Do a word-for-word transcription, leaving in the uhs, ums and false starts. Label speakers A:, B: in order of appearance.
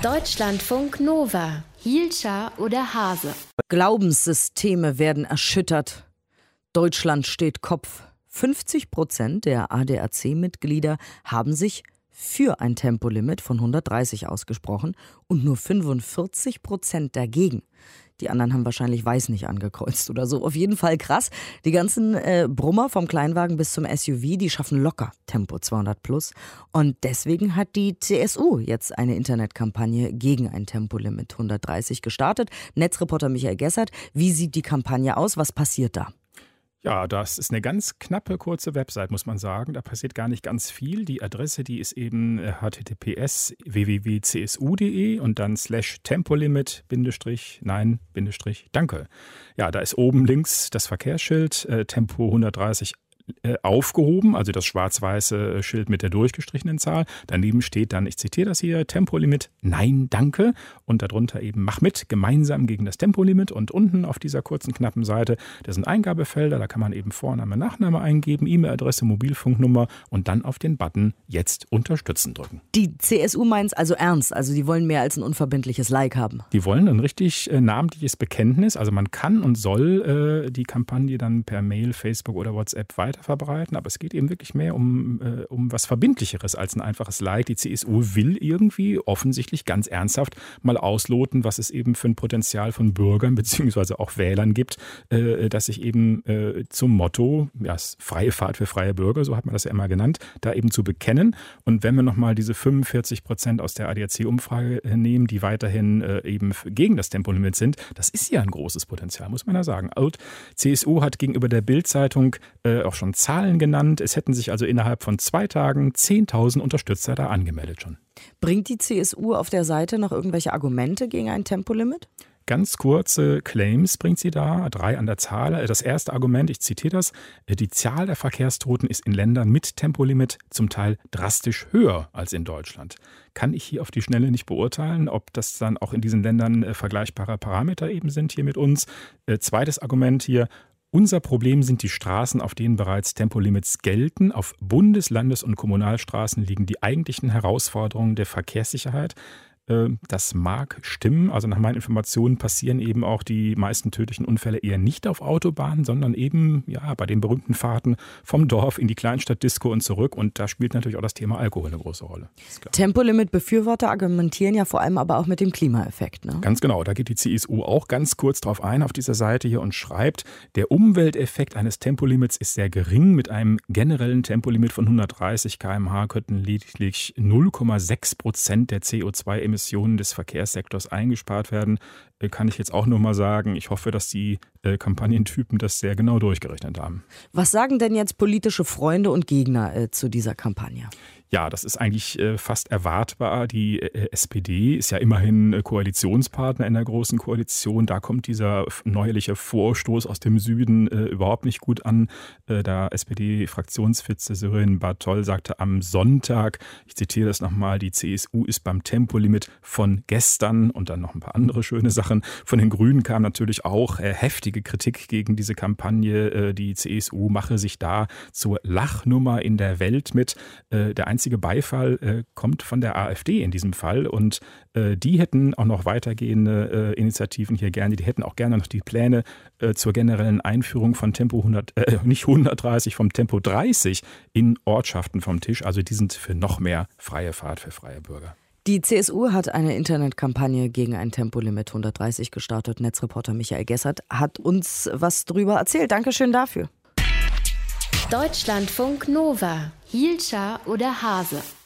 A: Deutschlandfunk Nova. Hielscher oder Hase?
B: Glaubenssysteme werden erschüttert. Deutschland steht Kopf. fünfzig Prozent der A D A C-Mitglieder haben sich für ein Tempolimit von hundertdreißig ausgesprochen und nur fünfundvierzig Prozent dagegen. Die anderen haben wahrscheinlich weiß nicht angekreuzt oder so. Auf jeden Fall krass. Die ganzen äh, Brummer vom Kleinwagen bis zum S U V, die schaffen locker Tempo zweihundert plus. Und deswegen hat die C S U jetzt eine Internetkampagne gegen ein Tempolimit hundertdreißig gestartet. Netzreporter Michael Gessert, wie sieht die Kampagne aus? Was passiert da?
C: Ja, das ist eine ganz knappe, kurze Website, muss man sagen. Da passiert gar nicht ganz viel. Die Adresse, die ist eben h t t p s w w w punkt c s u punkt d e und dann slash Tempolimit, Bindestrich, nein, Bindestrich, danke. Ja, da ist oben links das Verkehrsschild, äh, Tempo hundertdreißig aufgehoben, also das schwarz-weiße Schild mit der durchgestrichenen Zahl. Daneben steht dann, ich zitiere das hier, Tempolimit, nein, danke. Und darunter eben, mach mit, gemeinsam gegen das Tempolimit. Und unten auf dieser kurzen, knappen Seite, das sind Eingabefelder, da kann man eben Vorname, Nachname eingeben, E-Mail-Adresse, Mobilfunknummer und dann auf den Button Jetzt unterstützen drücken.
B: Die C S U meint es also ernst, also die wollen mehr als ein unverbindliches Like haben.
C: Die wollen ein richtig äh, namentliches Bekenntnis, also man kann und soll äh, die Kampagne dann per Mail, Facebook oder WhatsApp weiter verbreiten, aber es geht eben wirklich mehr um, äh, um was Verbindlicheres als ein einfaches Like. Die C S U will irgendwie offensichtlich ganz ernsthaft mal ausloten, was es eben für ein Potenzial von Bürgern bzw. auch Wählern gibt, äh, dass sich eben äh, zum Motto, ja, freie Fahrt für freie Bürger, so hat man das ja immer genannt, da eben zu bekennen. Und wenn wir nochmal diese fünfundvierzig Prozent aus der A D A C-Umfrage nehmen, die weiterhin äh, eben gegen das Tempolimit sind, das ist ja ein großes Potenzial, muss man ja sagen. Und C S U hat gegenüber der Bild-Zeitung äh, auch schon Zahlen genannt. Es hätten sich also innerhalb von zwei Tagen zehntausend Unterstützer da angemeldet schon.
B: Bringt die C S U auf der Seite noch irgendwelche Argumente gegen ein Tempolimit?
C: Ganz kurze Claims bringt sie da, drei an der Zahl. Das erste Argument, ich zitiere das, die Zahl der Verkehrstoten ist in Ländern mit Tempolimit zum Teil drastisch höher als in Deutschland. Kann ich hier auf die Schnelle nicht beurteilen, ob das dann auch in diesen Ländern äh, vergleichbare Parameter eben sind hier mit uns. Äh, zweites Argument hier, unser Problem sind die Straßen, auf denen bereits Tempolimits gelten. Auf Bundes-, Landes- und Kommunalstraßen liegen die eigentlichen Herausforderungen der Verkehrssicherheit. Das mag stimmen. Also nach meinen Informationen passieren eben auch die meisten tödlichen Unfälle eher nicht auf Autobahnen, sondern eben ja bei den berühmten Fahrten vom Dorf in die Kleinstadtdisco und zurück. Und da spielt natürlich auch das Thema Alkohol eine große Rolle.
B: Tempolimit-Befürworter argumentieren ja vor allem aber auch mit dem Klimaeffekt, ne?
C: Ganz genau. Da geht die C S U auch ganz kurz drauf ein auf dieser Seite hier und schreibt, der Umwelteffekt eines Tempolimits ist sehr gering. Mit einem generellen Tempolimit von hundertdreißig Kilometer pro Stunde könnten lediglich null Komma sechs Prozent der C O zwei Emissionen Emissionen des Verkehrssektors eingespart werden, kann ich jetzt auch nur mal sagen. Ich hoffe, dass die äh, Kampagnentypen das sehr genau durchgerechnet haben.
B: Was sagen denn jetzt politische Freunde und Gegner äh, zu dieser Kampagne?
C: Ja, das ist eigentlich äh, fast erwartbar. Die äh, S P D ist ja immerhin äh, Koalitionspartner in der Großen Koalition. Da kommt dieser neuerliche Vorstoß aus dem Süden äh, überhaupt nicht gut an. Äh, da S P D-Fraktionsvizepräsidentin Sören Bartol sagte am Sonntag, ich zitiere das nochmal, die C S U ist beim Tempolimit von gestern und dann noch ein paar andere schöne Sachen. Von den Grünen kam natürlich auch äh, heftige Kritik gegen diese Kampagne. Äh, die C S U mache sich da zur Lachnummer in der Welt mit. Äh, der einzige Beifall äh, kommt von der AfD in diesem Fall und äh, die hätten auch noch weitergehende äh, Initiativen hier gerne. Die hätten auch gerne noch die Pläne äh, zur generellen Einführung von Tempo hundert, äh, nicht hundertdreißig, vom Tempo dreißig in Ortschaften vom Tisch. Also die sind für noch mehr freie Fahrt für freie Bürger.
B: Die C S U hat eine Internetkampagne gegen ein Tempolimit hundertdreißig gestartet. Netzreporter Michael Gessert hat uns was drüber erzählt. Dankeschön dafür.
A: Deutschlandfunk Nova. Hielscher oder Hase?